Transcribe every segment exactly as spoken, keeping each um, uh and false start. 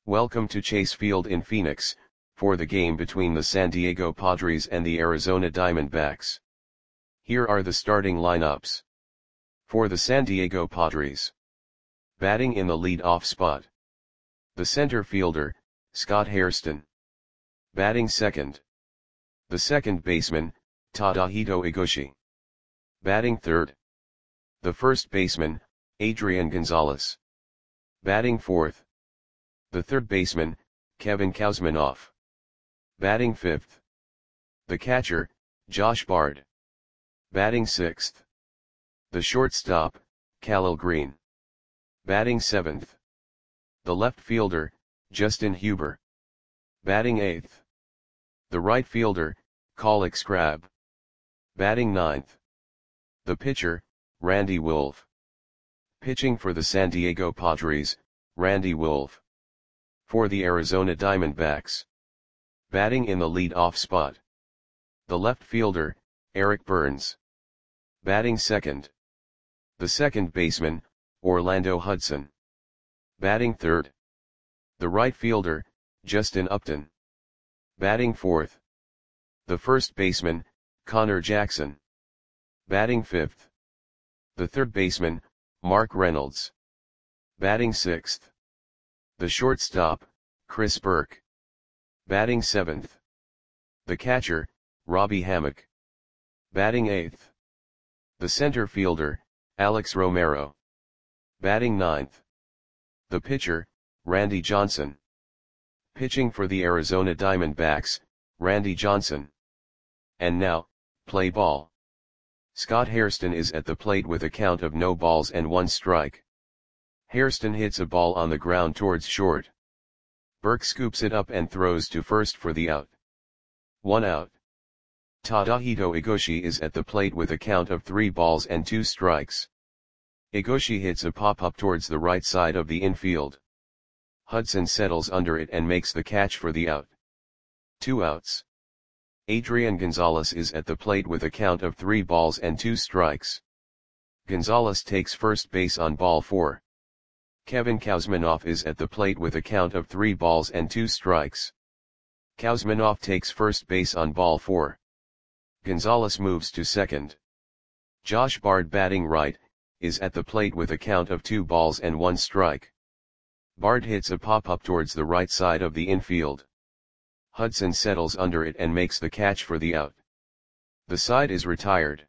Welcome to Chase Field in Phoenix, for the game between the San Diego Padres and the Arizona Diamondbacks. Here are the starting lineups. For the San Diego Padres. Batting in the lead-off spot. The center fielder, Scott Hairston. Batting second. The second baseman, Tadahito Iguchi. Batting third. The first baseman, Adrian Gonzalez. Batting fourth. The third baseman, Kevin Kouzmanoff. Batting fifth. The catcher, Josh Bard. Batting sixth. The shortstop, Khalil Greene. Batting seventh. The left fielder, Justin Huber. Batting eighth. The right fielder, Alex Crabb. Batting ninth. The pitcher, Randy Wolf. Pitching for the San Diego Padres, Randy Wolf. For the Arizona Diamondbacks. Batting in the lead-off spot. The left fielder, Eric Burns. Batting second. The second baseman, Orlando Hudson. Batting third. The right fielder, Justin Upton. Batting fourth. The first baseman, Connor Jackson. Batting fifth. The third baseman, Mark Reynolds. Batting sixth. The shortstop, Chris Burke. Batting seventh. The catcher, Robbie Hammock. Batting eighth. The center fielder, Alex Romero. Batting ninth. The pitcher, Randy Johnson. Pitching for the Arizona Diamondbacks, Randy Johnson. And now, play ball. Scott Hairston is at the plate with a count of no balls and one strike. Hairston hits a ball on the ground towards short. Burke scoops it up and throws to first for the out. One out. Tadahito Iguchi is at the plate with a count of three balls and two strikes. Iguchi hits a pop-up towards the right side of the infield. Hudson settles under it and makes the catch for the out. Two outs. Adrian Gonzalez is at the plate with a count of three balls and two strikes. Gonzalez takes first base on ball four. Kevin Kouzmanoff is at the plate with a count of three balls and two strikes. Kouzmanoff takes first base on ball four. Gonzalez moves to second. Josh Bard, batting right, is at the plate with a count of two balls and one strike. Bard hits a pop-up towards the right side of the infield. Hudson settles under it and makes the catch for the out. The side is retired.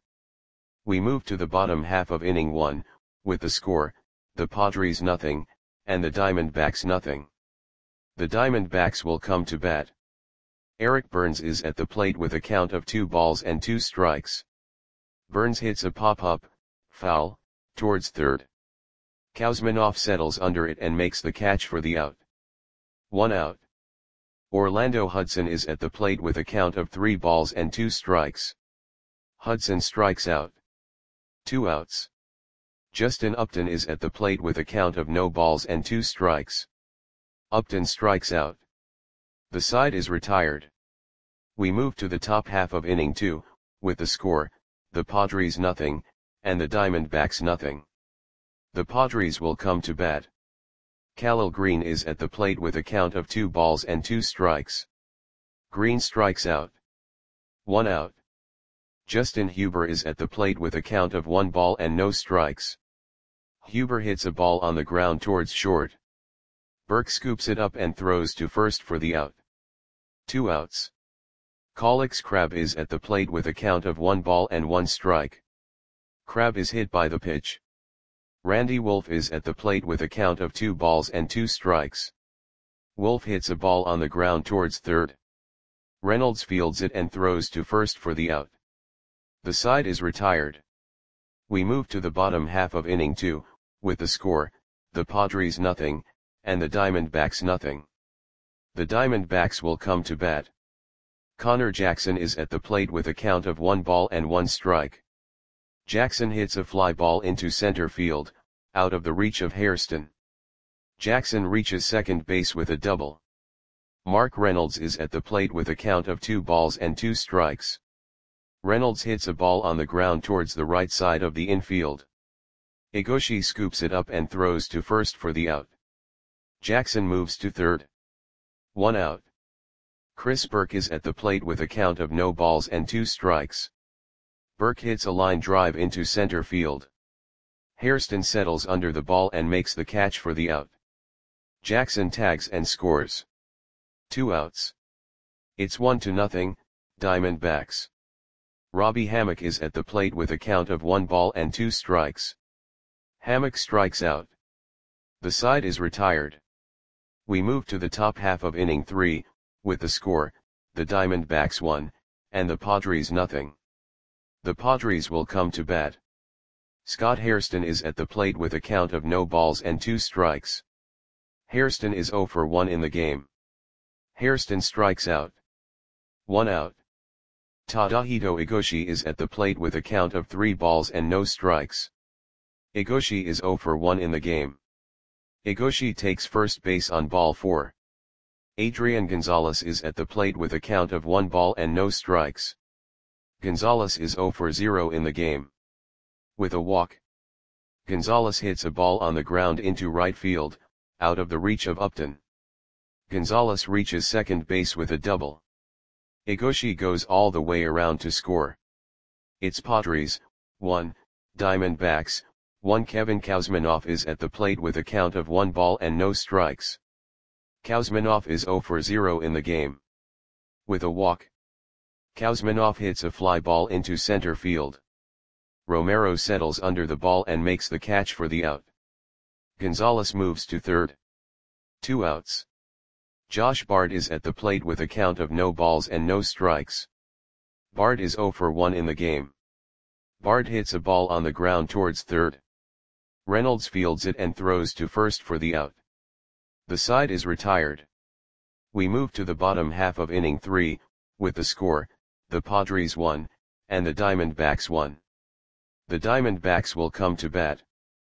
We move to the bottom half of inning one, with the score, the Padres nothing, and the Diamondbacks nothing. The Diamondbacks will come to bat. Eric Burns is at the plate with a count of two balls and two strikes. Burns hits a pop-up, foul, towards third. Kouzmanoff settles under it and makes the catch for the out. One out. Orlando Hudson is at the plate with a count of three balls and two strikes. Hudson strikes out. Two outs. Justin Upton is at the plate with a count of no balls and two strikes. Upton strikes out. The side is retired. We move to the top half of inning two, with the score, the Padres nothing, and the Diamondbacks nothing. The Padres will come to bat. Khalil Greene is at the plate with a count of two balls and two strikes. Greene strikes out. One out. Justin Huber is at the plate with a count of one ball and no strikes. Huber hits a ball on the ground towards short. Burke scoops it up and throws to first for the out. Two outs. Alex Crabb is at the plate with a count of one ball and one strike. Crabb is hit by the pitch. Randy Wolf is at the plate with a count of two balls and two strikes. Wolf hits a ball on the ground towards third. Reynolds fields it and throws to first for the out. The side is retired. We move to the bottom half of inning two, with the score, the Padres nothing, and the Diamondbacks nothing. The Diamondbacks will come to bat. Connor Jackson is at the plate with a count of one ball and one strike. Jackson hits a fly ball into center field, out of the reach of Hairston. Jackson reaches second base with a double. Mark Reynolds is at the plate with a count of two balls and two strikes. Reynolds hits a ball on the ground towards the right side of the infield. Iguchi scoops it up and throws to first for the out. Jackson moves to third. One out. Chris Burke is at the plate with a count of no balls and two strikes. Burke hits a line drive into center field. Hairston settles under the ball and makes the catch for the out. Jackson tags and scores. Two outs. It's one to nothing, Diamondbacks. Robbie Hammock is at the plate with a count of one ball and two strikes. Hammock strikes out. The side is retired. We move to the top half of inning three, with the score, the Diamondbacks one, and the Padres nothing. The Padres will come to bat. Scott Hairston is at the plate with a count of no balls and two strikes. Hairston is zero for one in the game. Hairston strikes out. One out. Tadahito Igoshi is at the plate with a count of three balls and no strikes. Igoshi is zero for one in the game. Igoshi takes first base on ball four. Adrian Gonzalez is at the plate with a count of one ball and no strikes. Gonzalez is zero for zero in the game. With a walk, Gonzalez hits a ball on the ground into right field, out of the reach of Upton. Gonzalez reaches second base with a double. Igoshi goes all the way around to score. It's Padres, one, Diamondbacks, one. Kevin Kuzminoff is at the plate with a count of one ball and no strikes. Kuzminoff is zero for zero in the game. With a walk, Kuzminoff hits a fly ball into center field. Romero settles under the ball and makes the catch for the out. Gonzalez moves to third. Two outs. Josh Bard is at the plate with a count of no balls and no strikes. Bard is zero for one in the game. Bard hits a ball on the ground towards third. Reynolds fields it and throws to first for the out. The side is retired. We move to the bottom half of inning three, with the score, the Padres one, and the Diamondbacks one. The Diamondbacks will come to bat.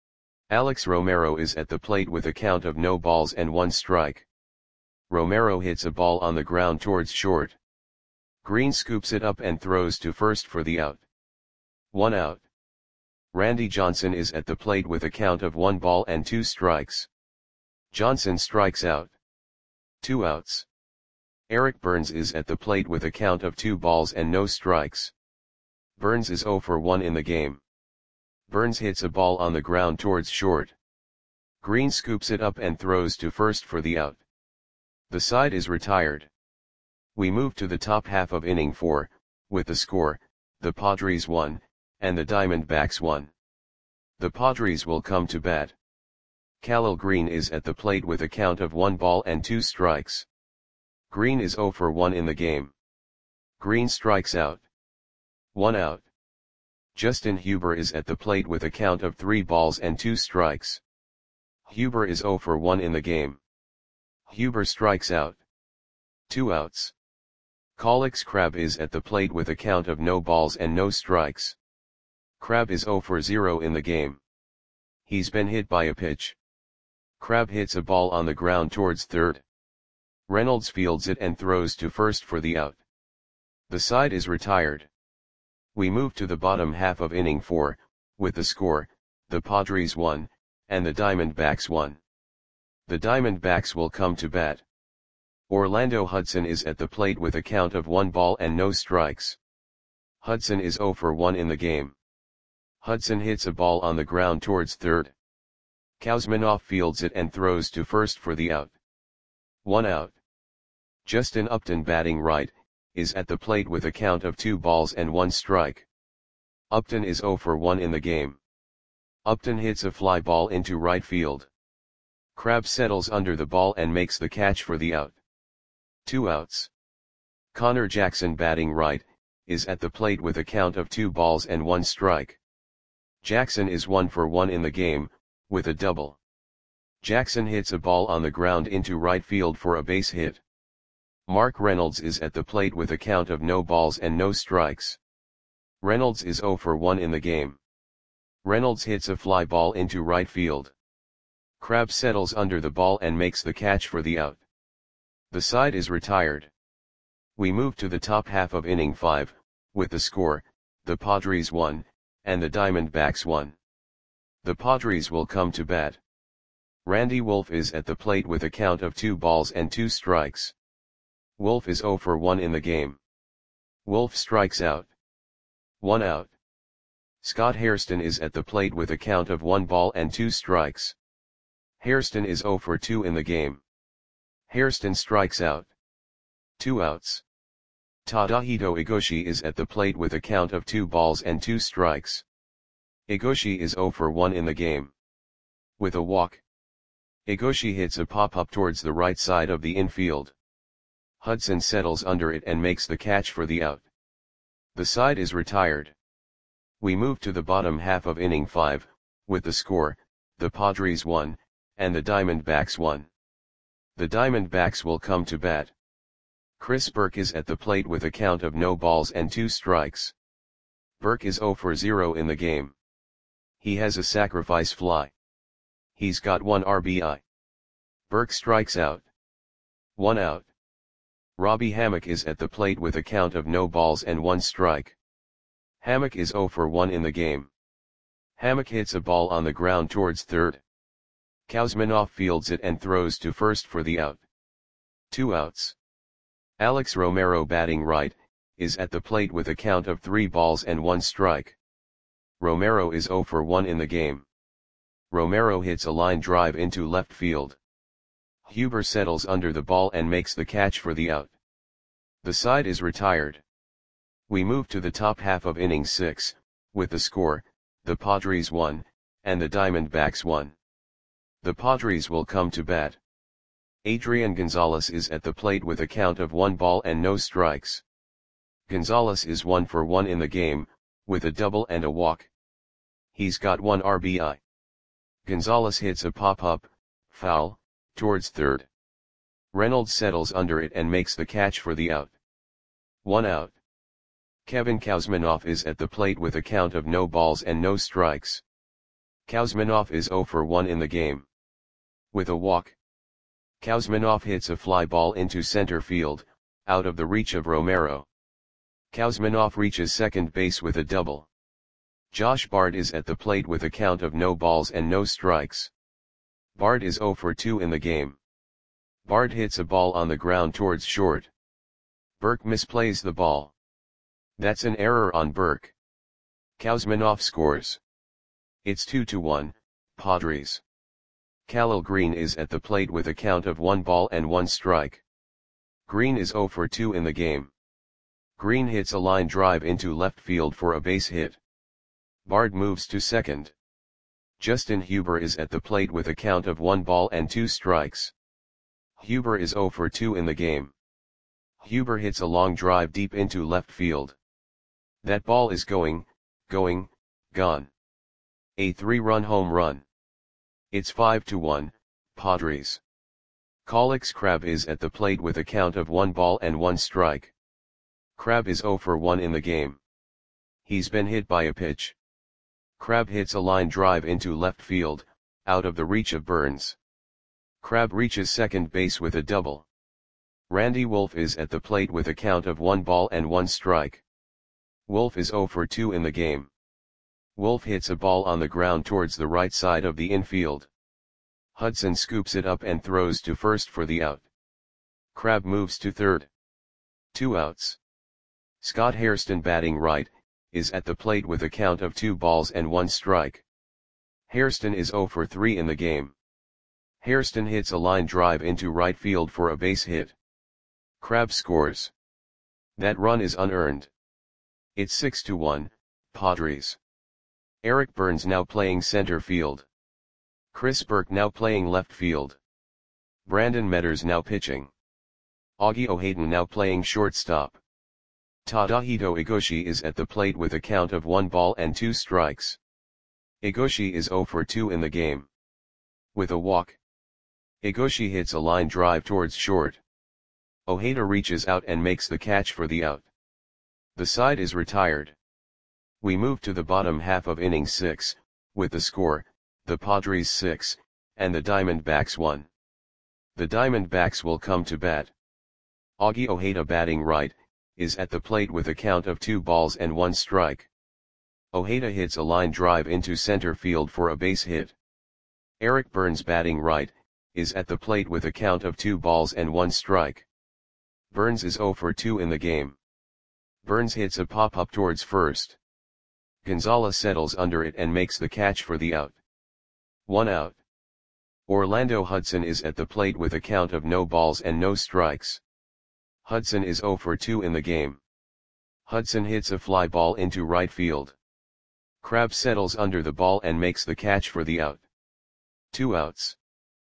Alex Romero is at the plate with a count of no balls and one strike. Romero hits a ball on the ground towards short. Green scoops it up and throws to first for the out. One out. Randy Johnson is at the plate with a count of one ball and two strikes. Johnson strikes out. Two outs. Eric Burns is at the plate with a count of two balls and no strikes. Burns is zero for one in the game. Burns hits a ball on the ground towards short. Green scoops it up and throws to first for the out. The side is retired. We move to the top half of inning four, with the score, the Padres one, and the Diamondbacks one. The Padres will come to bat. Khalil Green is at the plate with a count of one ball and two strikes. Green is zero for one in the game. Green strikes out. One out. Justin Huber is at the plate with a count of three balls and two strikes. Huber is zero for one in the game. Huber strikes out. Two outs. Colix Crab is at the plate with a count of no balls and no strikes. Crab is zero for zero in the game. He's been hit by a pitch. Crab hits a ball on the ground towards third. Reynolds fields it and throws to first for the out. The side is retired. We move to the bottom half of inning four, with the score, the Padres one, and the Diamondbacks one. The Diamondbacks will come to bat. Orlando Hudson is at the plate with a count of one ball and no strikes. Hudson is zero for one in the game. Hudson hits a ball on the ground towards third. Kuzminoff fields it and throws to first for the out. One out. Justin Upton, batting right, is at the plate with a count of two balls and one strike. Upton is zero for one in the game. Upton hits a fly ball into right field. Crab settles under the ball and makes the catch for the out. Two outs. Connor Jackson, batting right, is at the plate with a count of two balls and one strike. Jackson is one for one in the game, with a double. Jackson hits a ball on the ground into right field for a base hit. Mark Reynolds is at the plate with a count of no balls and no strikes. Reynolds is zero for one in the game. Reynolds hits a fly ball into right field. Crab settles under the ball and makes the catch for the out. The side is retired. We move to the top half of inning five, with the score, the Padres one, and the Diamondbacks one. The Padres will come to bat. Randy Wolf is at the plate with a count of two balls and two strikes. Wolf is zero for one in the game. Wolf strikes out. One out. Scott Hairston is at the plate with a count of one ball and two strikes. Hairston is zero for two in the game. Hairston strikes out. Two outs. Tadahito Igoshi is at the plate with a count of two balls and two strikes. Igoshi is zero for one in the game. With a walk. Igoshi hits a pop-up towards the right side of the infield. Hudson settles under it and makes the catch for the out. The side is retired. We move to the bottom half of inning five, with the score, the Padres one, and the Diamondbacks one. The Diamondbacks will come to bat. Chris Burke is at the plate with a count of no balls and two strikes. Burke is zero for zero in the game. He has a sacrifice fly. He's got one R B I. Burke strikes out. One out. Robbie Hammock is at the plate with a count of no balls and one strike. Hammock is zero for one in the game. Hammock hits a ball on the ground towards third. Kuzminoff fields it and throws to first for the out. Two outs. Alex Romero, batting right, is at the plate with a count of three balls and one strike. Romero is zero for one in the game. Romero hits a line drive into left field. Huber settles under the ball and makes the catch for the out. The side is retired. We move to the top half of inning six, with the score, the Padres one, and the Diamondbacks one. The Padres will come to bat. Adrian Gonzalez is at the plate with a count of one ball and no strikes. Gonzalez is one for one in the game, with a double and a walk. He's got one R B I. Gonzalez hits a pop-up, foul, towards third. Reynolds settles under it and makes the catch for the out. One out. Kevin Kuzminoff is at the plate with a count of no balls and no strikes. Kuzminoff is zero for one in the game. With a walk. Kuzminoff hits a fly ball into center field, out of the reach of Romero. Kuzminoff reaches second base with a double. Josh Bard is at the plate with a count of no balls and no strikes. Bard is zero for two in the game. Bard hits a ball on the ground towards short. Burke misplays the ball. That's an error on Burke. Kuzminoff scores. It's two to one, Padres. Khalil Green is at the plate with a count of one ball and one strike. Green is zero for two in the game. Green hits a line drive into left field for a base hit. Bard moves to second. Justin Huber is at the plate with a count of one ball and two strikes. Huber is zero for two in the game. Huber hits a long drive deep into left field. That ball is going, going, gone. A three-run home run. It's five to one, Padres. Calix Crab is at the plate with a count of one ball and one strike. Crab is zero for one in the game. He's been hit by a pitch. Crab hits a line drive into left field, out of the reach of Burns. Crab reaches second base with a double. Randy Wolf is at the plate with a count of one ball and one strike. Wolf is zero for two in the game. Wolf hits a ball on the ground towards the right side of the infield. Hudson scoops it up and throws to first for the out. Crab moves to third. Two outs. Scott Hairston, batting right, is at the plate with a count of two balls and one strike. Hairston is zero for three in the game. Hairston hits a line drive into right field for a base hit. Crab scores. That run is unearned. It's six to one, Padres. Eric Burns now playing center field. Chris Burke now playing left field. Brandon Metters now pitching. Augie O'Haden now playing shortstop. Tadahito Igoshi is at the plate with a count of one ball and two strikes. Igoshi is zero for two in the game. With a walk. Igoshi hits a line drive towards short. Ojeda reaches out and makes the catch for the out. The side is retired. We move to the bottom half of inning six, with the score, the Padres six, and the Diamondbacks one. The Diamondbacks will come to bat. Augie Ojeda, batting right, is at the plate with a count of two balls and one strike. Ojeda hits a line drive into center field for a base hit. Eric Burns batting right, is at the plate with a count of two balls and one strike. Burns is zero for two in the game. Burns hits a pop-up towards first. Gonzalez settles under it and makes the catch for the out. One out. Orlando Hudson is at the plate with a count of no balls and no strikes. Hudson is zero for two in the game. Hudson hits a fly ball into right field. Crabb settles under the ball and makes the catch for the out. Two outs.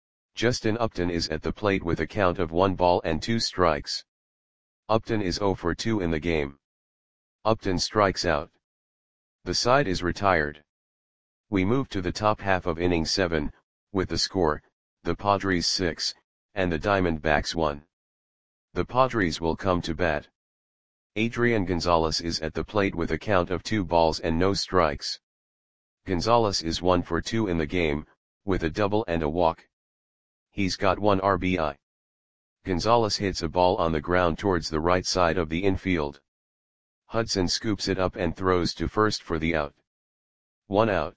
Justin Upton is at the plate with a count of one ball and two strikes. Upton is zero for two in the game. Upton strikes out. The side is retired. We move to the top half of inning seven, with the score, the Padres six, and the Diamondbacks one. The Padres will come to bat. Adrian Gonzalez is at the plate with a count of two balls and no strikes. Gonzalez is one for two in the game, with a double and a walk. He's got one R B I. Gonzalez hits a ball on the ground towards the right side of the infield. Hudson scoops it up and throws to first for the out. One out.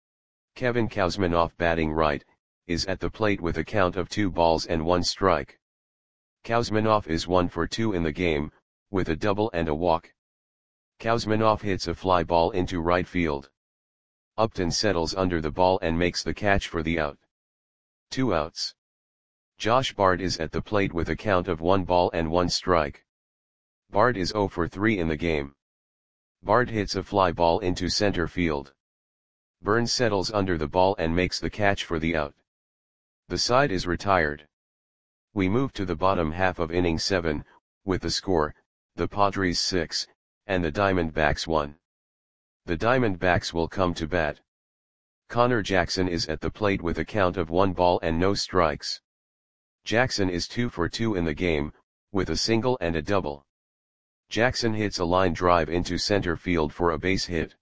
Kevin Kouzmanoff batting right, is at the plate with a count of two balls and one strike. Kouzmanoff is one for two in the game, with a double and a walk. Kouzmanoff hits a fly ball into right field. Upton settles under the ball and makes the catch for the out. Two outs. Josh Bard is at the plate with a count of one ball and one strike. Bard is zero for three in the game. Bard hits a fly ball into center field. Burns settles under the ball and makes the catch for the out. The side is retired. We move to the bottom half of inning seven, with the score, the Padres six, and the Diamondbacks one. The Diamondbacks will come to bat. Connor Jackson is at the plate with a count of one ball and no strikes. Jackson is two for two in the game, with a single and a double. Jackson hits a line drive into center field for a base hit.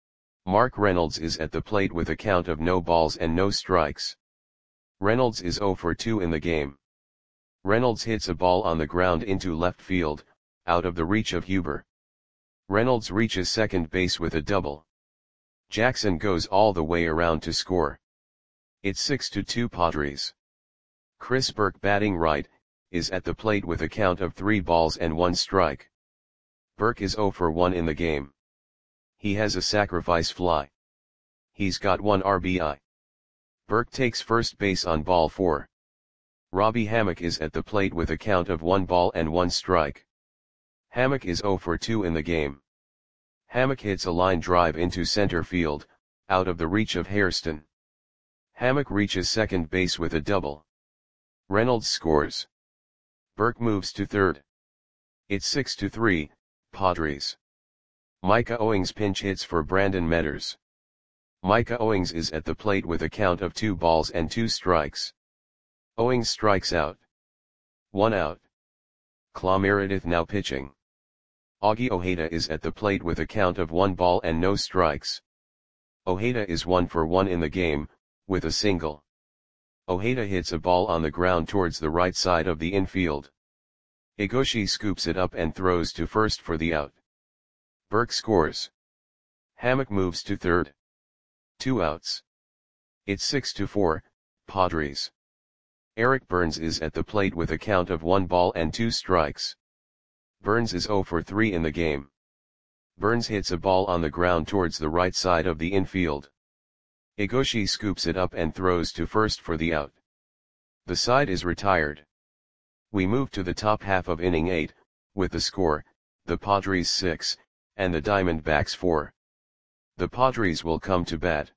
Mark Reynolds is at the plate with a count of no balls and no strikes. Reynolds is zero for two in the game. Reynolds hits a ball on the ground into left field, out of the reach of Huber. Reynolds reaches second base with a double. Jackson goes all the way around to score. It's six to two Padres. Chris Burke batting right, is at the plate with a count of three balls and one strike. Burke is zero for one in the game. He has a sacrifice fly. He's got one R B I. Burke takes first base on ball four. Robbie Hammock is at the plate with a count of one ball and one strike. Hammock is zero for two in the game. Hammock hits a line drive into center field, out of the reach of Hairston. Hammock reaches second base with a double. Reynolds scores. Burke moves to third. It's six to three, Padres. Micah Owings pinch hits for Brandon Metters. Micah Owings is at the plate with a count of two balls and two strikes. Owings strikes out. One out. Clay Meredith now pitching. Augie Ojeda is at the plate with a count of one ball and no strikes. Ojeda is one for one in the game, with a single. Ojeda hits a ball on the ground towards the right side of the infield. Igoshi scoops it up and throws to first for the out. Burke scores. Hammock moves to third. Two outs. It's six to four, Padres. Eric Burns is at the plate with a count of one ball and two strikes. Burns is zero for three in the game. Burns hits a ball on the ground towards the right side of the infield. Igoshi scoops it up and throws to first for the out. The side is retired. We move to the top half of inning eight, with the score, the Padres six, and the Diamondbacks four. The Padres will come to bat.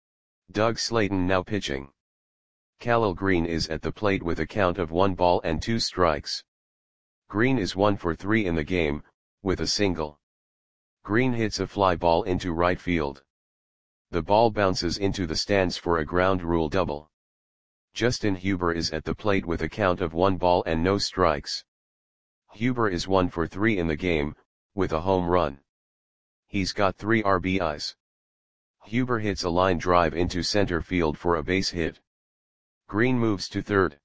Doug Slayton now pitching. Khalil Green is at the plate with a count of one ball and two strikes. Green is one for three in the game, with a single. Green hits a fly ball into right field. The ball bounces into the stands for a ground rule double. Justin Huber is at the plate with a count of one ball and no strikes. Huber is one for three in the game, with a home run. He's got three R B Is. Huber hits a line drive into center field for a base hit. Green moves to third.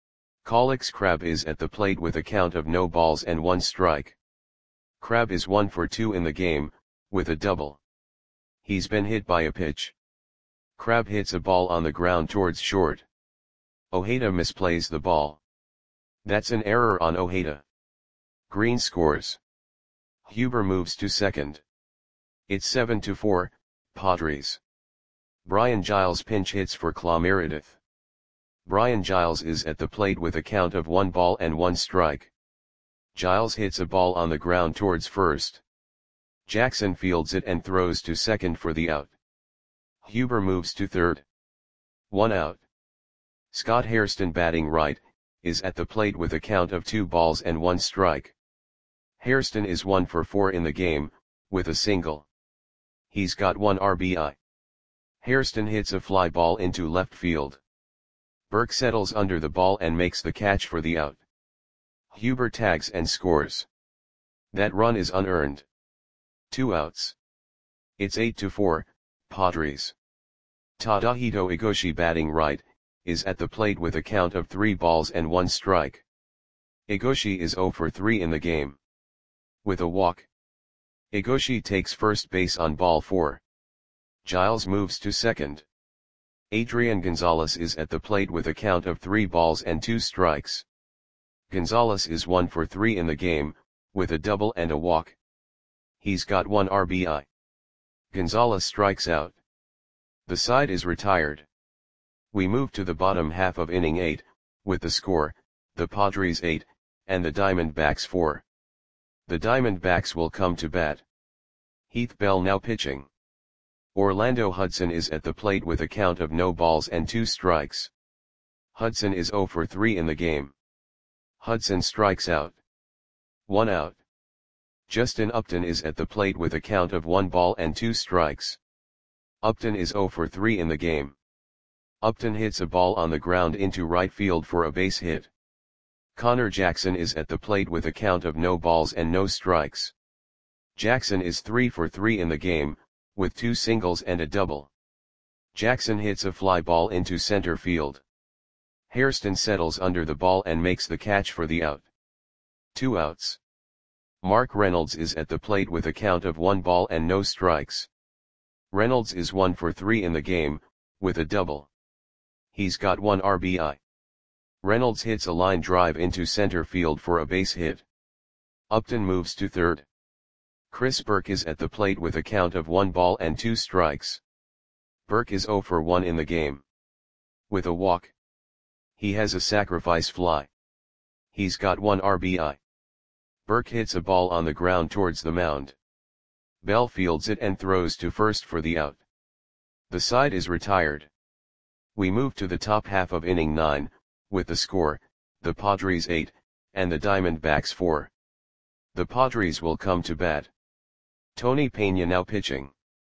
Calix Crabb is at the plate with a count of no balls and one strike. Crabb is one for two in the game, with a double. He's been hit by a pitch. Crab hits a ball on the ground towards short. Ojeda misplays the ball. That's an error on Ojeda. Green scores. Huber moves to second. It's seven to four, Padres. Brian Giles pinch hits for Clay Meredith. Brian Giles is at the plate with a count of one ball and one strike. Giles hits a ball on the ground towards first. Jackson fields it and throws to second for the out. Huber moves to third. One out. Scott Hairston batting right, is at the plate with a count of two balls and one strike. Hairston is one for four in the game, with a single. He's got one R B I. Hairston hits a fly ball into left field. Burke settles under the ball and makes the catch for the out. Huber tags and scores. That run is unearned. Two outs. It's eight to four, Padres. Tadahito Igoshi batting right, is at the plate with a count of three balls and one strike. Igoshi is zero for three in the game. With a walk. Igoshi takes first base on ball four. Giles moves to second. Adrian Gonzalez is at the plate with a count of three balls and two strikes. Gonzalez is one for three in the game, with a double and a walk. He's got one R B I. Gonzalez strikes out. The side is retired. We move to the bottom half of inning eight, with the score, the Padres eight, and the Diamondbacks four. The Diamondbacks will come to bat. Heath Bell now pitching. Orlando Hudson is at the plate with a count of no balls and two strikes. Hudson is zero for three in the game. Hudson strikes out. One out. Justin Upton is at the plate with a count of one ball and two strikes. Upton is zero for three in the game. Upton hits a ball on the ground into right field for a base hit. Connor Jackson is at the plate with a count of no balls and no strikes. Jackson is three for three in the game, with two singles and a double. Jackson hits a fly ball into center field. Hairston settles under the ball and makes the catch for the out. Two outs. Mark Reynolds is at the plate with a count of one ball and no strikes. Reynolds is one for three in the game, with a double. He's got one R B I. Reynolds hits a line drive into center field for a base hit. Upton moves to third. Chris Burke is at the plate with a count of one ball and two strikes. Burke is zero for one in the game. With a walk. He has a sacrifice fly. He's got one R B I. Burke hits a ball on the ground towards the mound. Bell fields it and throws to first for the out. The side is retired. We move to the top half of inning nine, with the score, the Padres eight, and the Diamondbacks four. The Padres will come to bat. Tony Peña now pitching.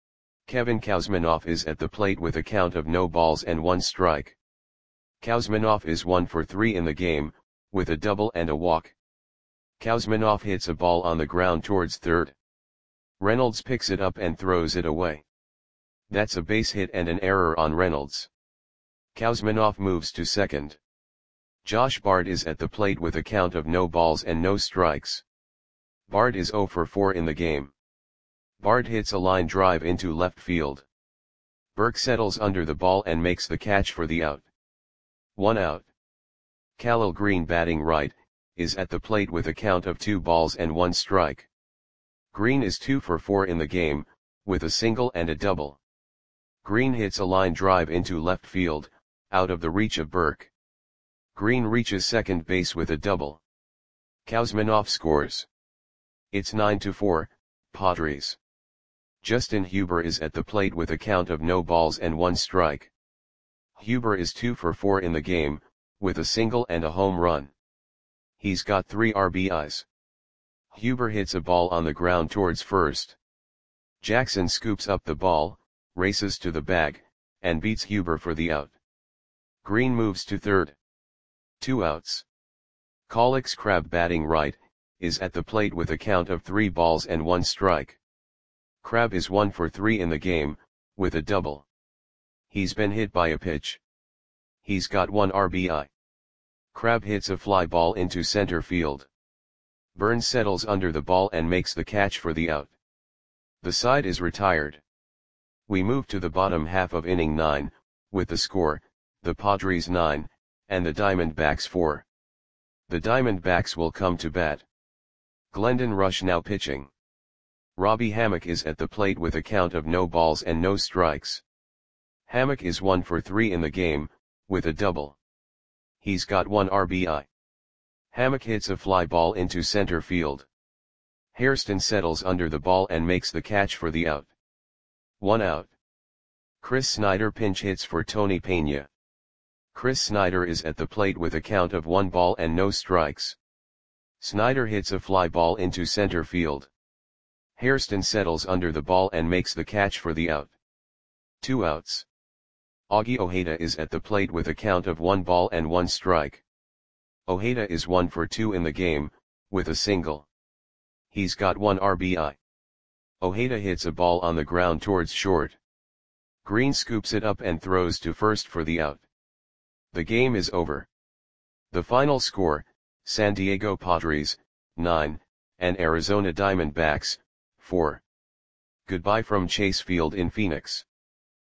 Kevin Kuzminoff is at the plate with a count of no balls and one strike. Kuzminoff is one for three in the game, with a double and a walk. Kuzminoff hits a ball on the ground towards third. Reynolds picks it up and throws it away. That's a base hit and an error on Reynolds. Kuzminoff moves to second. Josh Bard is at the plate with a count of no balls and no strikes. Bard is zero for four in the game. Bard hits a line drive into left field. Burke settles under the ball and makes the catch for the out. One out. Khalil Green batting right, is at the plate with a count of two balls and one strike. Green is two for four in the game, with a single and a double. Green hits a line drive into left field, out of the reach of Burke. Green reaches second base with a double. Kuzminoff scores. It's nine to four, Padres. Justin Huber is at the plate with a count of no balls and one strike. Huber is two for four in the game, with a single and a home run. He's got three R B Is. Huber hits a ball on the ground towards first. Jackson scoops up the ball, races to the bag, and beats Huber for the out. Green moves to third. Two outs. Colix Crab batting right, is at the plate with a count of three balls and one strike. Crab is one for three in the game, with a double. He's been hit by a pitch. He's got one R B I. Crab hits a fly ball into center field. Burns settles under the ball and makes the catch for the out. The side is retired. We move to the bottom half of inning nine, with the score, the Padres nine, and the Diamondbacks four. The Diamondbacks will come to bat. Glendon Rusch now pitching. Robbie Hammock is at the plate with a count of no balls and no strikes. Hammock is one for three in the game, with a double. He's got one R B I. Hammock hits a fly ball into center field. Hairston settles under the ball and makes the catch for the out. One out. Chris Snyder pinch hits for Tony Pena. Chris Snyder is at the plate with a count of one ball and no strikes. Snyder hits a fly ball into center field. Hairston settles under the ball and makes the catch for the out. Two outs. Augie Ojeda is at the plate with a count of one ball and one strike. Ojeda is one for two in the game, with a single. He's got one R B I. Ojeda hits a ball on the ground towards short. Green scoops it up and throws to first for the out. The game is over. The final score, San Diego Padres, nine, and Arizona Diamondbacks, four. Goodbye from Chase Field in Phoenix.